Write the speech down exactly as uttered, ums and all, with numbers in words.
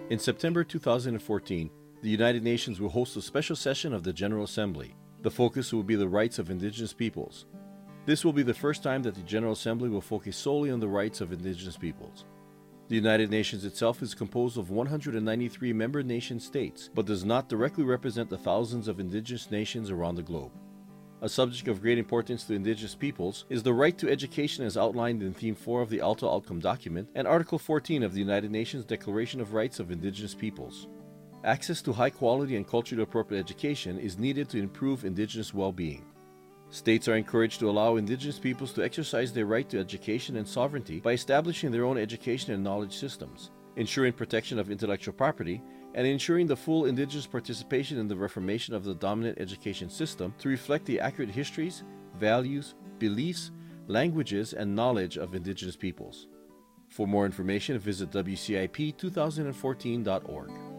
In September two thousand fourteen, the United Nations will host a special session of the General Assembly. The focus will be the rights of Indigenous peoples. This will be the first time that the General Assembly will focus solely on the rights of Indigenous peoples. The United Nations itself is composed of one hundred ninety-three member nation states, but does not directly represent the thousands of indigenous nations around the globe. A subject of great importance to Indigenous peoples is the right to education as outlined in Theme four of the Alto Outcome Document and Article fourteen of the United Nations Declaration of Rights of Indigenous Peoples. Access to high quality and culturally appropriate education is needed to improve Indigenous well-being. States are encouraged to allow Indigenous peoples to exercise their right to education and sovereignty by establishing their own education and knowledge systems, ensuring protection of intellectual property, and ensuring the full Indigenous participation in the reformation of the dominant education system to reflect the accurate histories, values, beliefs, languages, and knowledge of Indigenous peoples. For more information, visit W C I P twenty fourteen dot org.